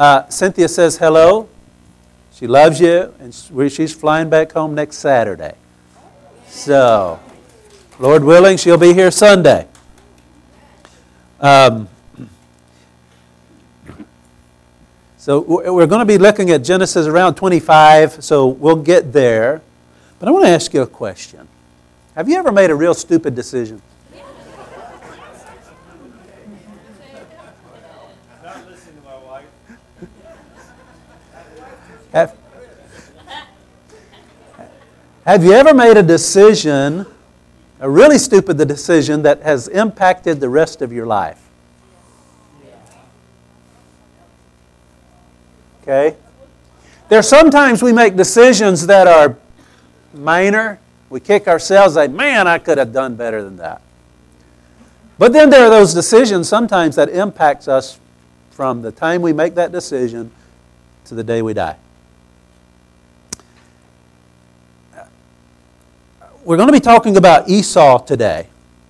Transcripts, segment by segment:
Cynthia says hello. She loves you, and she's flying back home next Saturday. So, Lord willing, she'll be here Sunday. So we're going to be looking at Genesis around 25, so we'll get there. But I want to ask you a question. Have you ever made a real stupid decision? Not listening to my wife. Have you ever made a decision, a really stupid decision that has impacted the rest of your life? Okay? There's sometimes we make decisions that are minor. We kick ourselves like, man, I could have done better than that. But then there are those decisions sometimes that impacts us from the time we make that decision to the day we die. We're going to be talking about Esau today.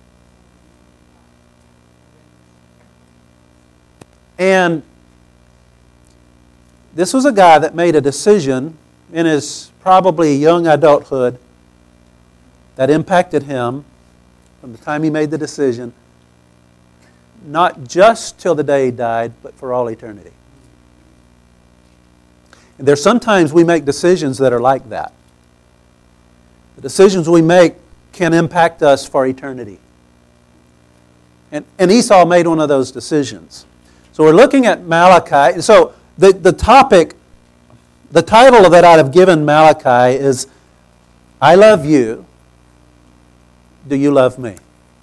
And this was a guy that made a decision in his probably young adulthood that impacted him from the time he made the decision, not just till the day he died, but for all eternity. And there's sometimes we make decisions that are like that. The decisions we make can impact us for eternity. And Esau made one of those decisions. So we're looking at Malachi. So the topic, the title that I've given Malachi is, I love you, do you love me?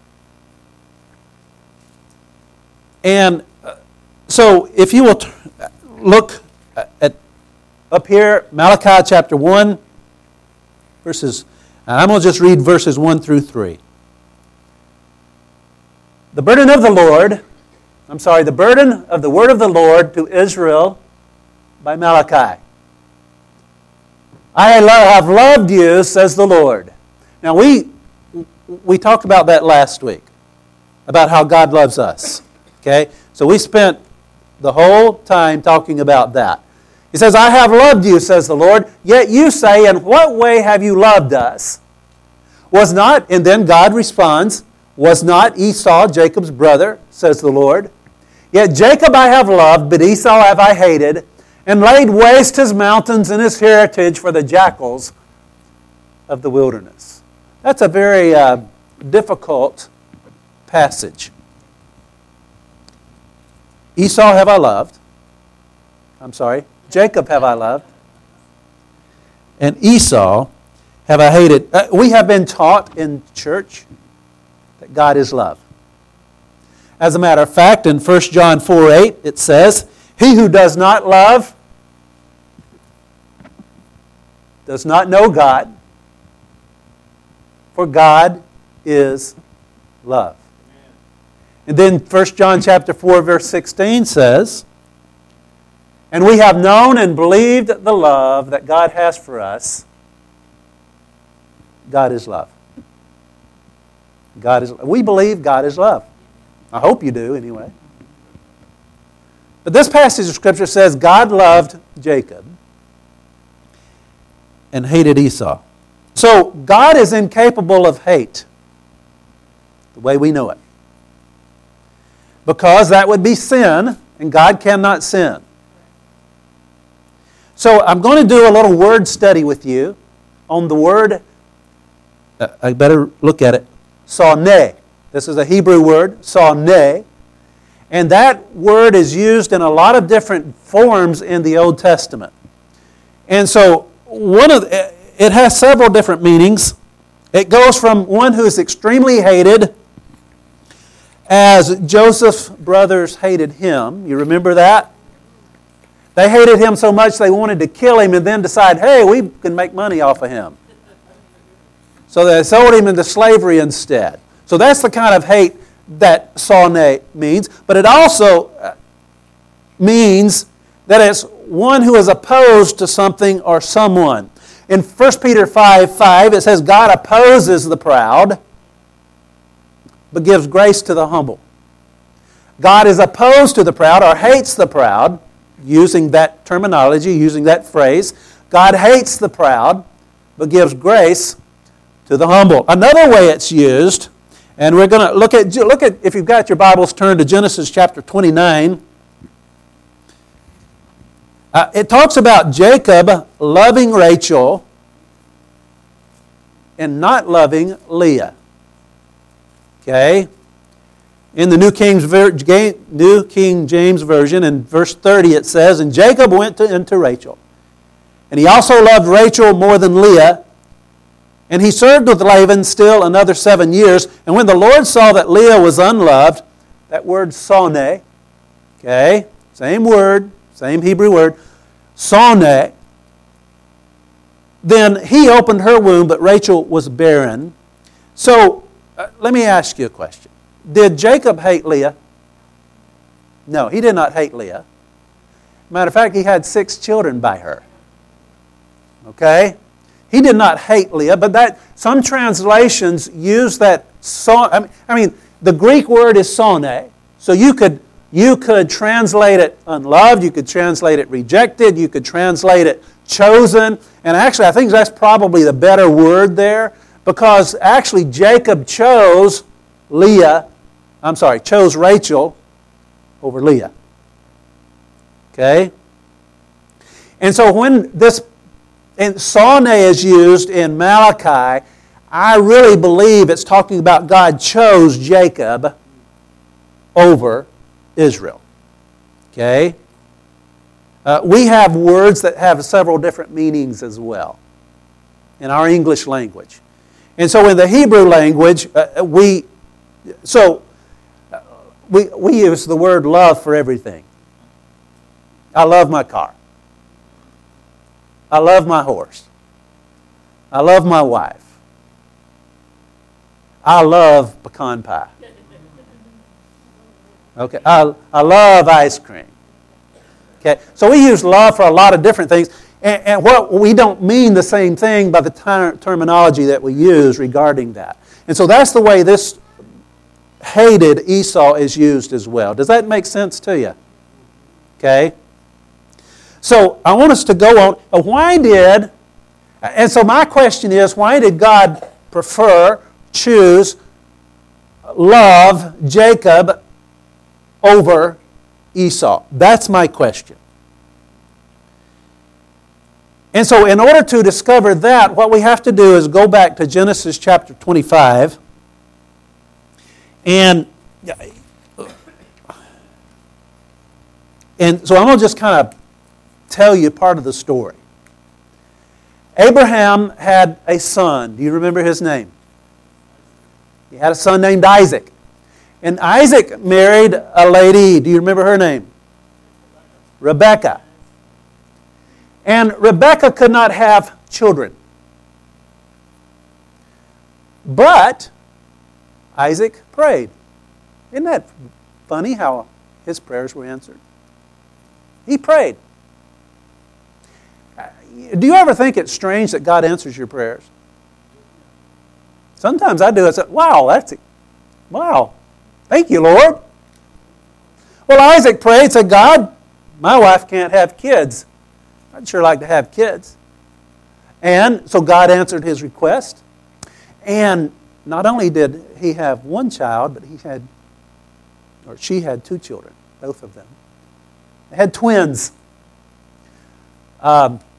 And so if you will look at up here, Malachi chapter 1, verses, I'm going to just read verses 1 through 3. The burden of the word of the Lord to Israel by Malachi. I have loved you, says the Lord. Now we talked about that last week, about how God loves us. Okay? So we spent the whole time talking about that. He says, I have loved you, says the Lord, yet you say, in what way have you loved us? Was not, and then God responds, was not Esau Jacob's brother, says the Lord? Yet Jacob I have loved, but Esau have I hated, and laid waste his mountains and his heritage for the jackals of the wilderness. That's a very difficult passage. Esau have I loved. Jacob have I loved. And Esau have I hated. We have been taught in church that God is love. As a matter of fact, in 1 John 4:8, it says, he who does not love does not know God, for God is love. And then 1 John chapter 4, verse 16 says, and we have known and believed the love that God has for us. God is love. We believe God is love. I hope you do anyway. But this passage of Scripture says God loved Jacob and hated Esau. So God is incapable of hate, the way we know it. Because that would be sin, and God cannot sin. So I'm going to do a little word study with you on the word, I better look at it, soneh. This is a Hebrew word, soneh. And that word is used in a lot of different forms in the Old Testament. And so it has several different meanings. It goes from one who is extremely hated, as Joseph's brothers hated him. You remember that? They hated him so much they wanted to kill him and then decide, hey, we can make money off of him. So they sold him into slavery instead. So that's the kind of hate that soneh means. But it also means that it's one who is opposed to something or someone. In 1 Peter 5:5, it says, God opposes the proud, but gives grace to the humble. God is opposed to the proud or hates the proud, using that terminology, using that phrase. God hates the proud, but gives grace to the humble. Another way it's used, and we're going to look at, if you've got your Bibles, turn to Genesis chapter 29. It talks about Jacob loving Rachel and not loving Leah. Okay? In the New King James Version, in verse 30 it says, "And Jacob went into Rachel, and he also loved Rachel more than Leah, and he served with Laban still another 7 years. And when the Lord saw that Leah was unloved," that word soneh, okay, same word, same Hebrew word, soneh, "then he opened her womb, but Rachel was barren." So, let me ask you a question. Did Jacob hate Leah? No, he did not hate Leah. Matter of fact, he had 6 children by her. Okay? He did not hate Leah, but some translations use that son. I mean, the Greek word is soneh, so you could translate it unloved, you could translate it rejected, you could translate it chosen, and actually I think that's probably the better word there, because actually Jacob chose Rachel over Leah. Okay? And so when this soneh is used in Malachi, I really believe it's talking about God chose Jacob over Israel. Okay? We have words that have several different meanings as well in our English language. And so in the Hebrew language, we use the word love for everything. I love my car. I love my horse. I love my wife. I love pecan pie. Okay, I love ice cream. Okay, so we use love for a lot of different things, and what we don't mean the same thing by the terminology that we use regarding that. And so that's the way this hated Esau is used as well. Does that make sense to you? Okay. So I want us to go on. And so my question is, why did God choose, love Jacob over Esau? That's my question. And so in order to discover that, what we have to do is go back to Genesis chapter 25. And so I'm going to just kind of tell you part of the story. Abraham had a son. Do you remember his name? He had a son named Isaac. And Isaac married a lady. Do you remember her name? Rebekah. And Rebekah could not have children. But Isaac prayed. Isn't that funny how his prayers were answered? He prayed. Do you ever think it's strange that God answers your prayers? Sometimes I do. I say, wow, thank you, Lord. Well, Isaac prayed, said, God, my wife can't have kids. I'd sure like to have kids. And so God answered his request. And not only did he have one child, but she had 2 children, both of them. They had twins. And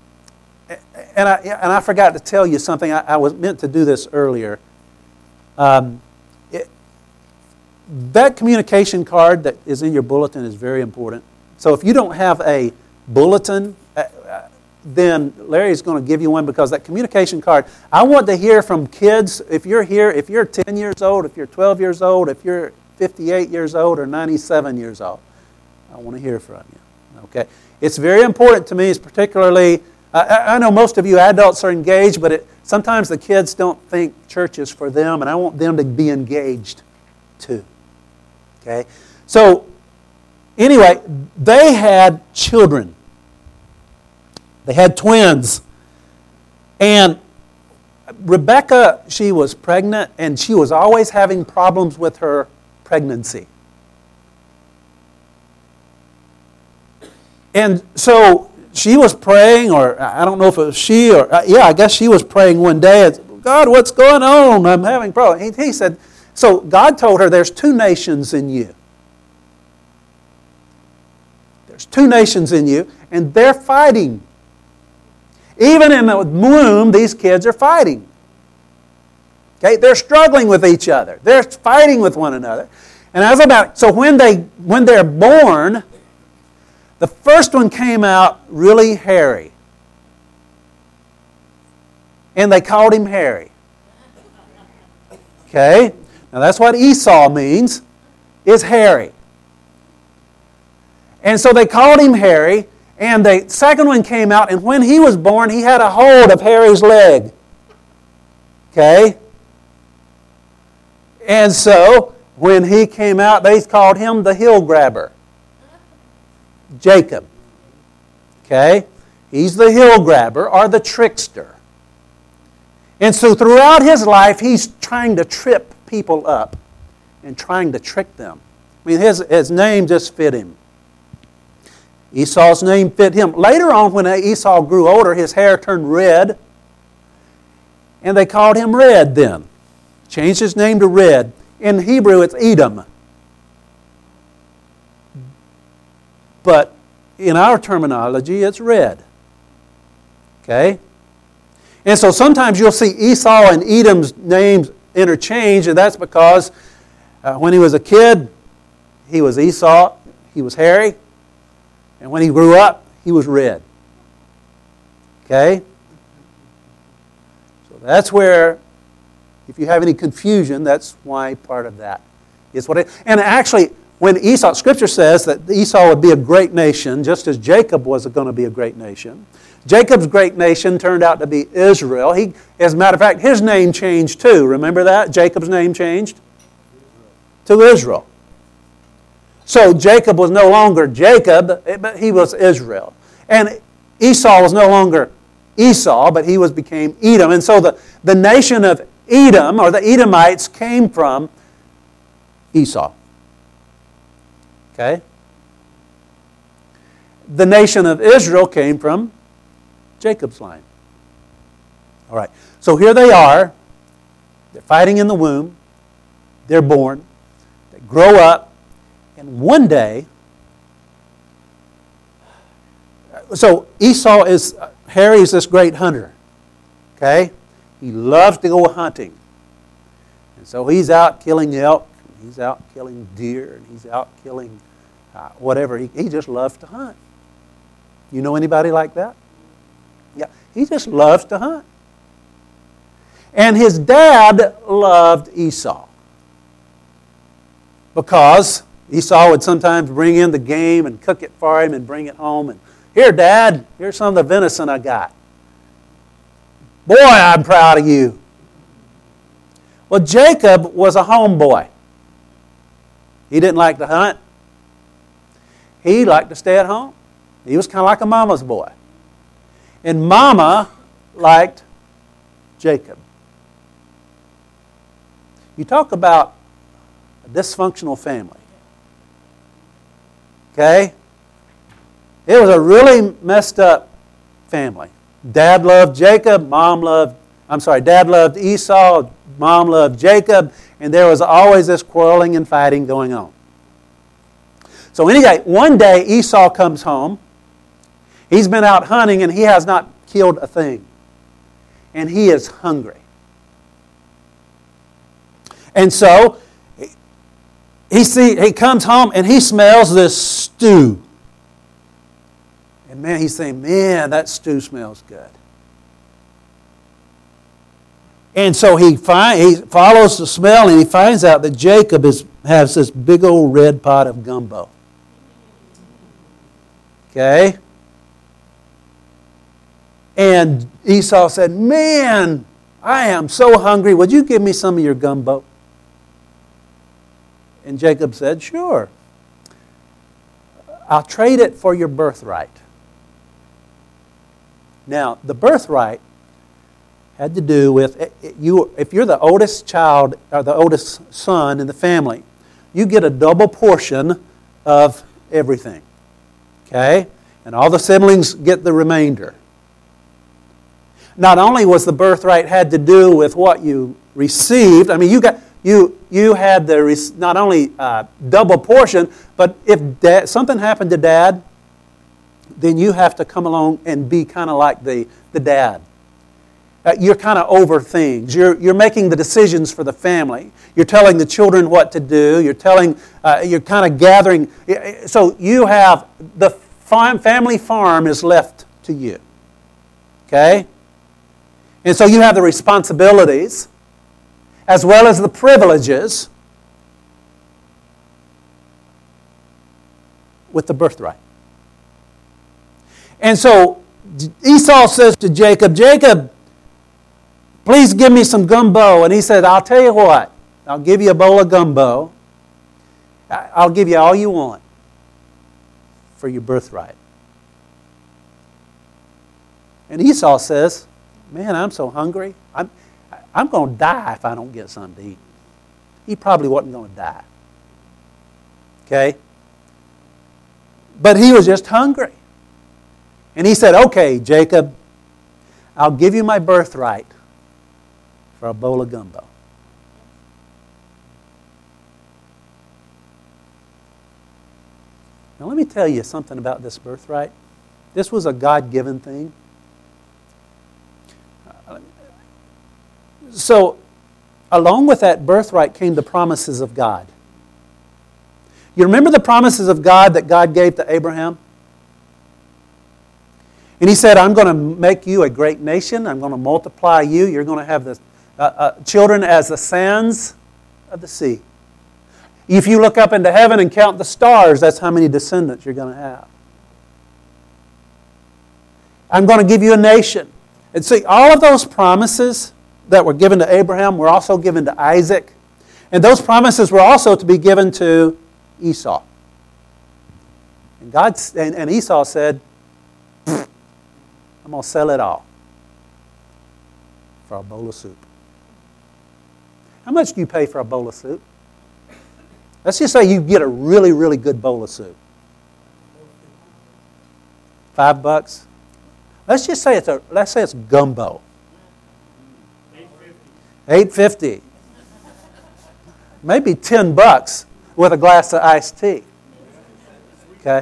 I forgot to tell you something. I was meant to do this earlier. That communication card that is in your bulletin is very important. So if you don't have a bulletin, then Larry's going to give you one, because that communication card, I want to hear from kids. If you're here, if you're 10 years old, if you're 12 years old, if you're 58 years old or 97 years old, I want to hear from you. Okay? It's very important to me, it's particularly, I know most of you adults are engaged, but sometimes the kids don't think church is for them, and I want them to be engaged too. Okay? So, anyway, they had children. They had twins. And Rebekah, she was pregnant, and she was always having problems with her pregnancy. And so she was praying, or I don't know if it was she, or I guess she was praying one day. God, what's going on? I'm having problems. He said, so God told her there's two nations in you. There's two nations in you, and they're fighting. Even in the womb, these kids are fighting. Okay, they're struggling with each other. They're fighting with one another. And so when they're born, the first one came out really hairy. And they called him Harry. Okay? Now that's what Esau means, is hairy. And so they called him Harry, and the second one came out, and when he was born, he had a hold of Harry's leg. Okay? And so, when he came out, they called him the heel grabber. Jacob. Okay? He's the heel grabber, or the trickster. And so throughout his life, he's trying to trip people up and trying to trick them. I mean, his name just fit him. Esau's name fit him. Later on, when Esau grew older, his hair turned red. And they called him Red then. Changed his name to Red. In Hebrew, it's Edom. But in our terminology, it's Red. Okay? And so sometimes you'll see Esau and Edom's names interchanged, and that's because when he was a kid, he was Esau, he was hairy. And when he grew up, he was red. Okay? So that's where, if you have any confusion, that's why part of that is what it is. And actually, when Esau, Scripture says that Esau would be a great nation, just as Jacob was going to be a great nation. Jacob's great nation turned out to be Israel. As a matter of fact, his name changed too. Remember that? Jacob's name changed to Israel. So Jacob was no longer Jacob, but he was Israel. And Esau was no longer Esau, but he became Edom. And so the nation of Edom, or the Edomites, came from Esau. Okay? The nation of Israel came from Jacob's line. All right. So here they are. They're fighting in the womb. They're born. They grow up. And one day, so Esau Harry's this great hunter. Okay? He loves to go hunting. And so he's out killing elk, and he's out killing deer, and he's out killing whatever. He just loves to hunt. You know anybody like that? Yeah, he just loves to hunt. And his dad loved Esau. Because Esau would sometimes bring in the game and cook it for him and bring it home. And here, Dad, here's some of the venison I got. Boy, I'm proud of you. Well, Jacob was a homeboy. He didn't like to hunt. He liked to stay at home. He was kind of like a mama's boy. And Mama liked Jacob. You talk about a dysfunctional family. Okay? It was a really messed up family. Dad loved Jacob, Dad loved Esau, Mom loved Jacob, and there was always this quarreling and fighting going on. So anyway, one day Esau comes home. He's been out hunting and he has not killed a thing. And he is hungry. And so he comes home and he smells this stew. And man, he's saying, man, that stew smells good. And so he follows the smell and he finds out that Jacob has this big old red pot of gumbo. Okay? And Esau said, man, I am so hungry. Would you give me some of your gumbo? And Jacob said, sure. I'll trade it for your birthright. Now, the birthright had to do with, if you're the oldest child or the oldest son in the family, you get a double portion of everything. Okay? and all the siblings get the remainder. Not only was the birthright had to do with what you received, I mean, you had the not only double portion, but if something happened to Dad, then you have to come along and be kind of like the dad. You're kind of over things. You're making the decisions for the family. You're telling the children what to do. You're kind of gathering. So you have the family farm is left to you. Okay? And so you have the responsibilities as well as the privileges with the birthright. And so Esau says to Jacob, Jacob, please give me some gumbo. And he said, I'll tell you what, I'll give you a bowl of gumbo. I'll give you all you want for your birthright. And Esau says, man, I'm so hungry. I'm going to die if I don't get something to eat. He probably wasn't going to die. Okay? But he was just hungry. And he said, okay, Jacob, I'll give you my birthright for a bowl of gumbo. Now let me tell you something about this birthright. This was a God-given thing. So, along with that birthright came the promises of God. You remember the promises of God that God gave to Abraham? And He said, I'm going to make you a great nation. I'm going to multiply you. You're going to have the children as the sands of the sea. If you look up into heaven and count the stars, that's how many descendants you're going to have. I'm going to give you a nation. And see, all of those promises that were given to Abraham were also given to Isaac. And those promises were also to be given to Esau. And Esau said, I'm going to sell it all for a bowl of soup. How much do you pay for a bowl of soup? Let's just say you get a really, really good bowl of soup. $5? Let's just say it's gumbo. $8.50. Maybe $10 with a glass of iced tea. Okay?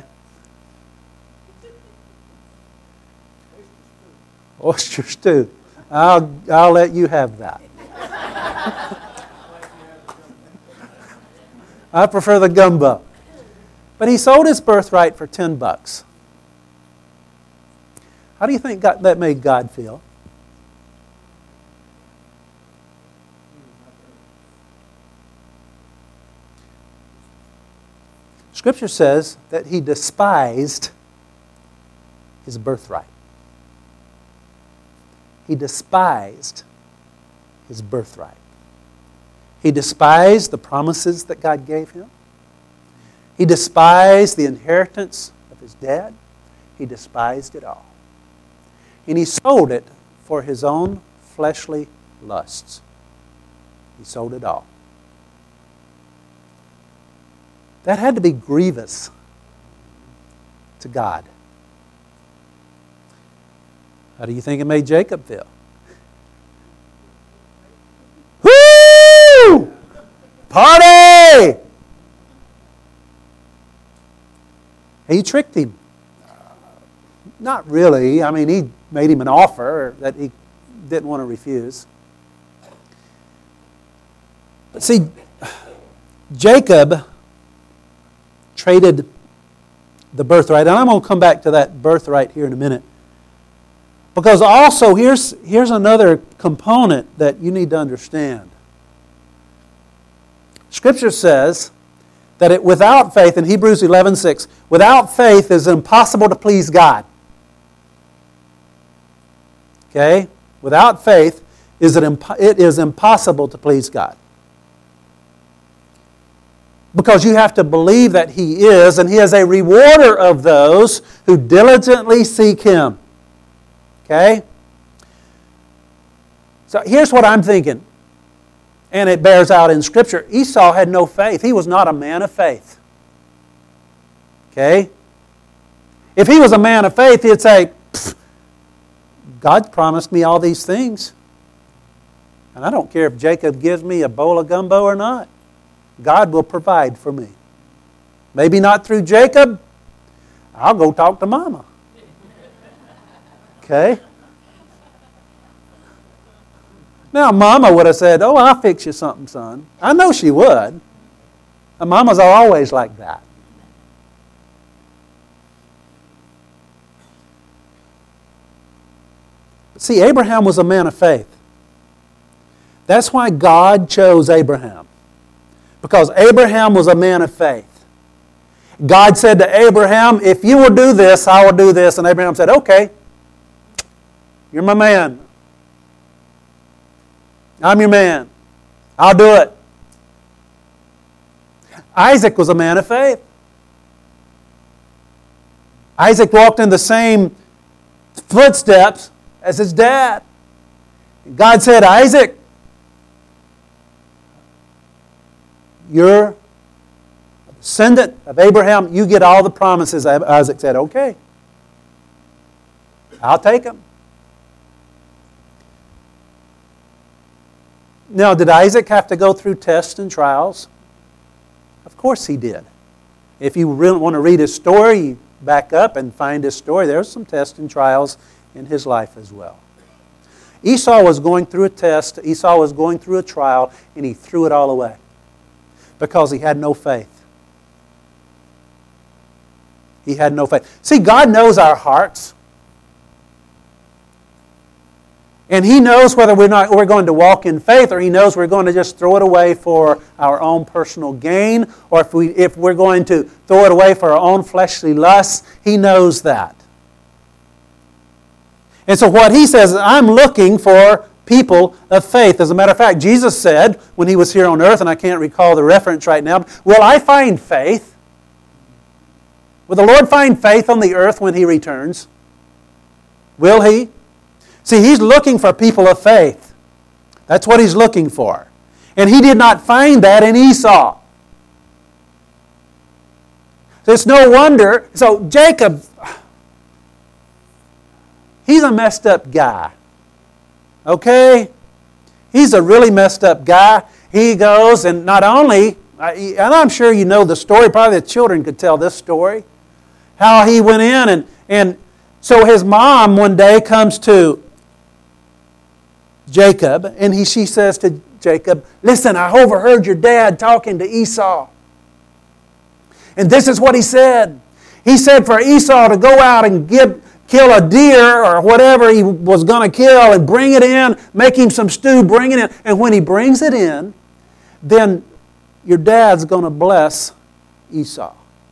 Oyster stew. I'll let you have that. I prefer the gumbo. But he sold his birthright for $10. How do you think that made God feel? Scripture says that he despised his birthright. He despised his birthright. He despised the promises that God gave him. He despised the inheritance of his dad. He despised it all. And he sold it for his own fleshly lusts. He sold it all. That had to be grievous to God. How do you think it made Jacob feel? Woo! Party! He tricked him. Not really. I mean, he made him an offer that he didn't want to refuse. But see, Jacob traded the birthright. And I'm going to come back to that birthright here in a minute. Because also, here's another component that you need to understand. Scripture says that without faith, in Hebrews 11:6, without faith it is impossible to please God. Okay? Without faith, it is impossible to please God. Because you have to believe that He is, and He is a rewarder of those who diligently seek Him. Okay? So here's what I'm thinking. And it bears out in Scripture. Esau had no faith. He was not a man of faith. Okay? If he was a man of faith, he'd say, God promised me all these things. And I don't care if Jacob gives me a bowl of gumbo or not. God will provide for me. Maybe not through Jacob. I'll go talk to Mama. Okay? Now, Mama would have said, oh, I'll fix you something, son. I know she would. And mamas are always like that. See, Abraham was a man of faith. That's why God chose Abraham. Because Abraham was a man of faith. God said to Abraham, if you will do this, I will do this. And Abraham said, okay, you're my man. I'm your man. I'll do it. Isaac was a man of faith. Isaac walked in the same footsteps as his dad. God said, Isaac, you're a descendant of Abraham. You get all the promises. Isaac said, okay, I'll take them. Now, did Isaac have to go through tests and trials? Of course he did. If you really want to read his story, you back up and find his story. There's some tests and trials in his life as well. Esau was going through a test. Esau was going through a trial, and he threw it all away because he had no faith. He had no faith. See, God knows our hearts. And He knows whether we're going to walk in faith, or He knows we're going to just throw it away for our own personal gain, or if we're going to throw it away for our own fleshly lusts. He knows that. And so what He says is, I'm looking for people of faith. As a matter of fact, Jesus said when He was here on earth, and I can't recall the reference right now, will I find faith? Will the Lord find faith on the earth when He returns? Will He? See, He's looking for people of faith. That's what He's looking for. And He did not find that in Esau. So it's no wonder. So Jacob, he's a messed up guy. Okay? He's a really messed up guy. He goes, and not only, and I'm sure you know the story, probably the children could tell this story, how he went in and so his mom one day comes to Jacob, and she says to Jacob, listen, I overheard your dad talking to Esau. And this is what he said. He said for Esau to go out and kill a deer or whatever he was going to kill and bring it in, make him some stew, bring it in. And when he brings it in, then your dad's going to bless Esau.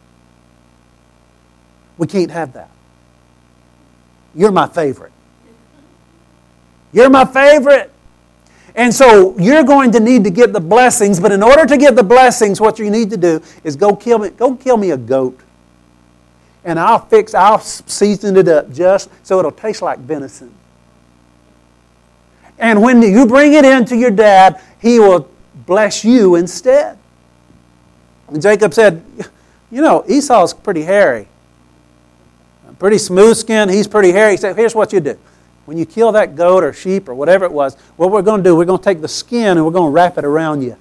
We can't have that. You're my favorite. You're my favorite. And so you're going to need to get the blessings, but in order to get the blessings, what you need to do is go kill me a goat. And I'll season it up just so it'll taste like venison. And when you bring it in to your dad, he will bless you instead. And Jacob said, you know, Esau's pretty hairy. Pretty smooth skin, he's pretty hairy. He said, here's what you do. When you kill that goat or sheep or whatever it was, what we're going to do, we're going to take the skin and we're going to wrap it around you.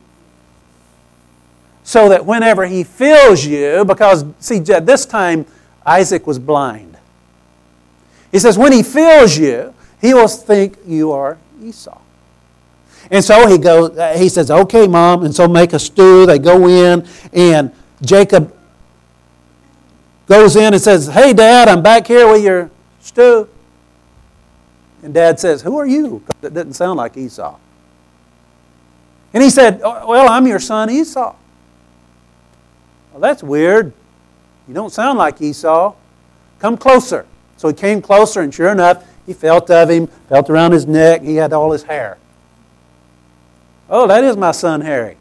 So that whenever he feels you, because, see, at this time, Isaac was blind. He says, when he feels you, he will think you are Esau. And so he says, okay, Mom, and so make a stew. They go in, and Jacob goes in and says, hey, Dad, I'm back here with your stew. And Dad says, who are you? That didn't sound like Esau. And he said, well, I'm your son Esau. Well, that's weird. You don't sound like Esau. Come closer. So he came closer, and sure enough, he felt of him, felt around his neck. He had all his hair. Oh, that is my son Harry.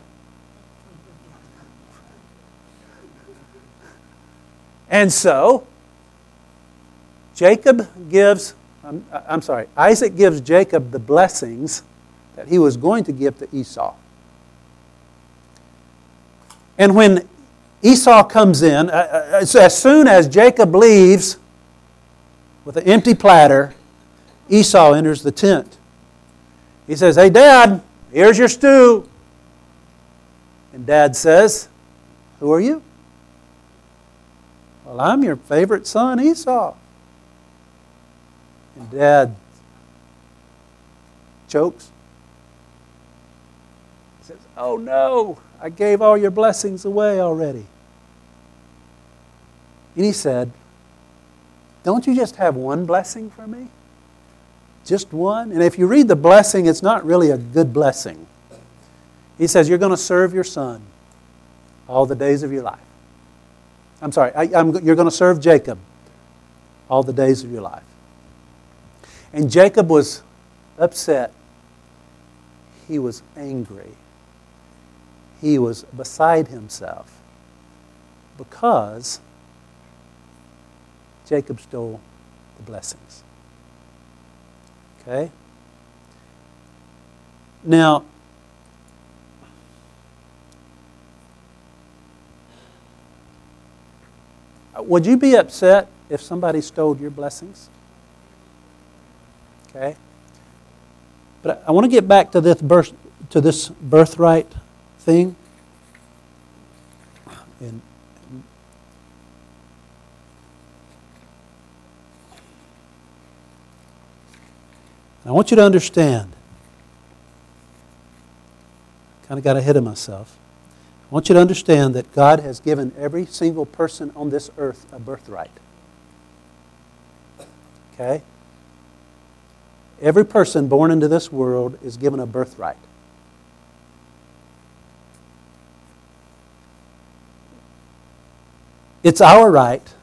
And so, Isaac gives Jacob the blessings that he was going to give to Esau. And when Esau comes in. As soon as Jacob leaves with an empty platter, Esau enters the tent. He says, "Hey, Dad, here's your stew." And Dad says, "Who are you?" "Well, I'm your favorite son, Esau." And Dad chokes. He says, "Oh no, I gave all your blessings away already." And he said, "Don't you just have one blessing for me? Just one?" And if you read the blessing, it's not really a good blessing. He says, "You're going to serve your son all the days of your life." I'm sorry, you're going to serve Jacob all the days of your life. And Jacob was upset. He was angry. He was beside himself because Jacob stole the blessings. Okay? Now, would you be upset if somebody stole your blessings? Okay? But I want to get back to this birthright thing. And I want you to understand. Kind of got ahead of myself. I want you to understand that God has given every single person on this earth a birthright. Okay? Every person born into this world is given a birthright. It's our right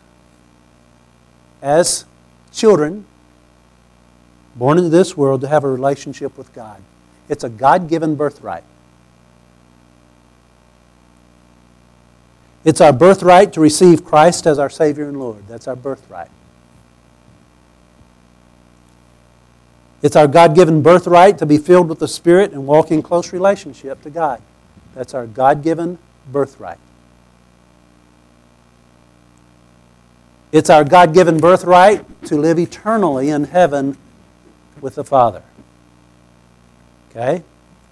as children born into this world to have a relationship with God. It's a God-given birthright. It's our birthright to receive Christ as our Savior and Lord. That's our birthright. It's our God-given birthright to be filled with the Spirit and walk in close relationship to God. That's our God-given birthright. It's our God-given birthright to live eternally in heaven with the Father. Okay?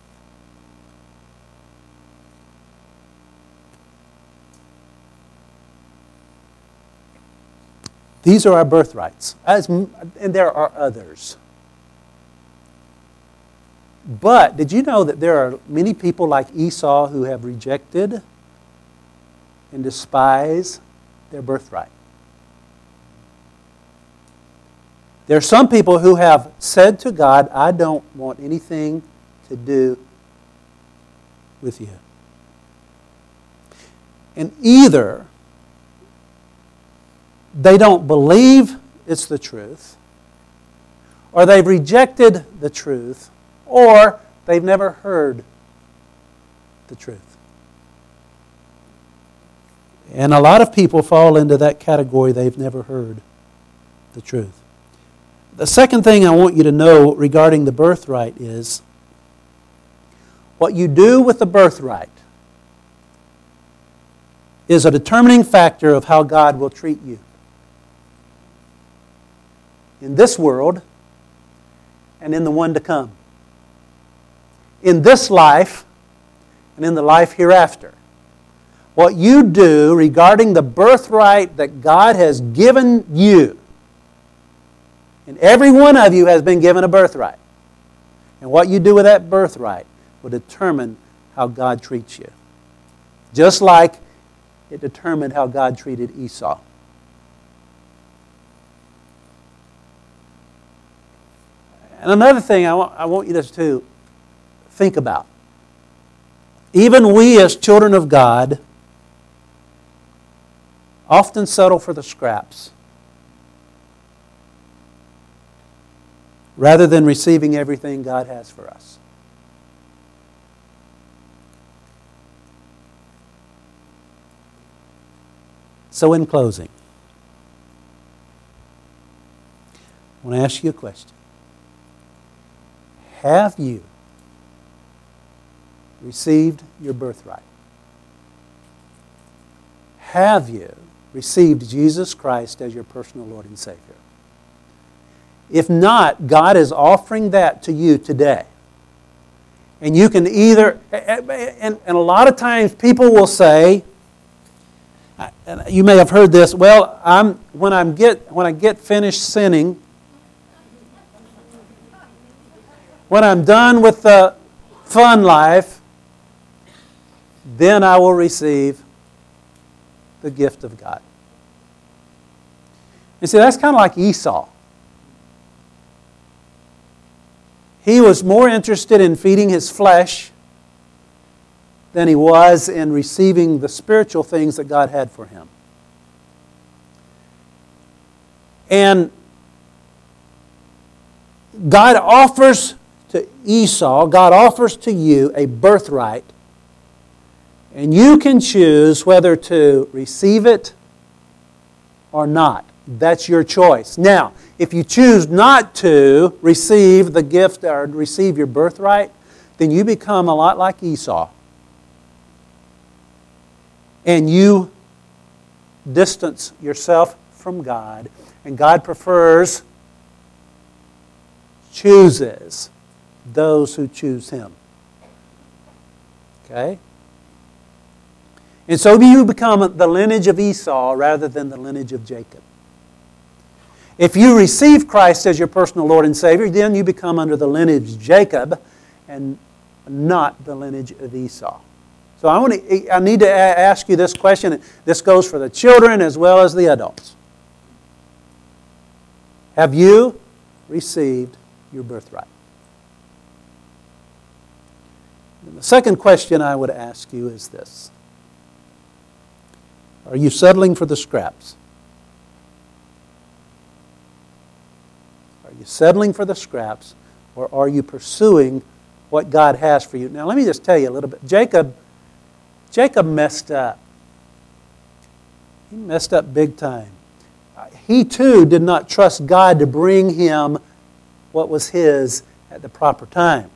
These are our birthrights. And there are others. But did you know that there are many people like Esau who have rejected and despise their birthright? There are some people who have said to God, "I don't want anything to do with you." And either they don't believe it's the truth, or they've rejected the truth, or they've never heard the truth. And a lot of people fall into that category. They've never heard the truth. The second thing I want you to know regarding the birthright is what you do with the birthright is a determining factor of how God will treat you in this world and in the one to come. In this life and in the life hereafter. What you do regarding the birthright that God has given you. And every one of you has been given a birthright. And what you do with that birthright will determine how God treats you. Just like it determined how God treated Esau. And another thing I want you to think about. Even we as children of God often settle for the scraps rather than receiving everything God has for us. So in closing, I want to ask you a question. Have you received your birthright? Have you received Jesus Christ as your personal Lord and Savior? If not, God is offering that to you today. And you can either, and a lot of times people will say, and you may have heard this, well, when I get finished sinning, when I'm done with the fun life, then I will receive the gift of God. You see, that's kind of like Esau. He was more interested in feeding his flesh than he was in receiving the spiritual things that God had for him. And God offers to Esau, God offers to you a birthright, and you can choose whether to receive it or not. That's your choice. Now, if you choose not to receive the gift or receive your birthright, then you become a lot like Esau. And you distance yourself from God. And God chooses those who choose Him. Okay? And so you become the lineage of Esau rather than the lineage of Jacob. If you receive Christ as your personal Lord and Savior, then you become under the lineage of Jacob and not the lineage of Esau. So I need to ask you this question. This goes for the children as well as the adults. Have you received your birthright? And the second question I would ask you is this. Are you settling for the scraps? Are you settling for the scraps, or are you pursuing what God has for you? Now, let me just tell you a little bit. Jacob messed up. He messed up big time. He too did not trust God to bring him what was his at the proper time.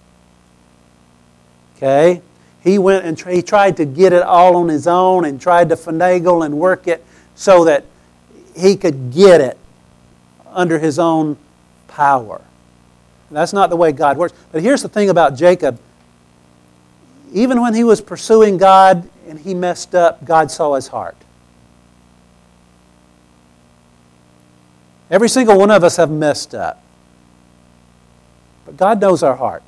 Okay? He went and he tried to get it all on his own and tried to finagle and work it so that he could get it under his own power. That's not the way God works. But here's the thing about Jacob. Even when he was pursuing God and he messed up, God saw his heart. Every single one of us have messed up. But God knows our heart.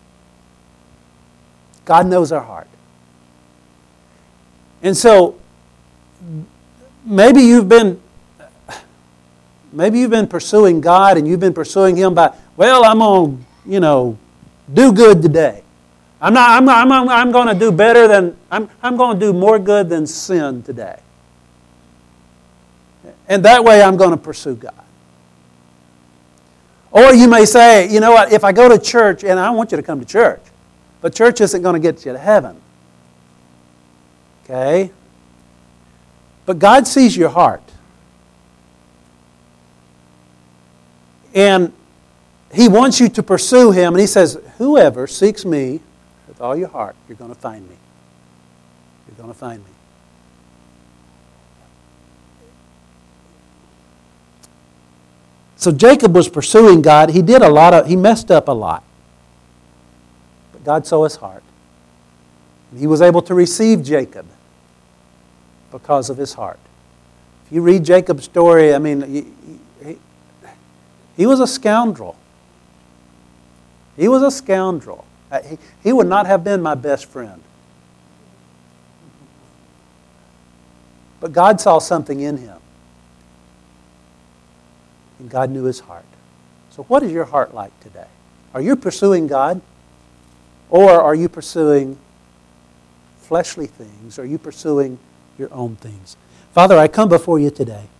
God knows our heart. And so, maybe you've been pursuing God and you've been pursuing Him by, well, I'm going to, do good today. I'm going to do better than, I'm going to do more good than sin today. And that way I'm going to pursue God. Or you may say, you know what, if I go to church, and I want you to come to church, but church isn't going to get you to heaven. Okay? But God sees your heart. And He wants you to pursue Him. And He says, whoever seeks me with all your heart, you're going to find me. You're going to find me. So Jacob was pursuing God. He messed up a lot. But God saw his heart. He was able to receive Jacob because of his heart. If you read Jacob's story, he was a scoundrel. He was a scoundrel. He would not have been my best friend. But God saw something in him. And God knew his heart. So what is your heart like today? Are you pursuing God? Or are you pursuing fleshly things? Are you pursuing your own things? Father, I come before you today.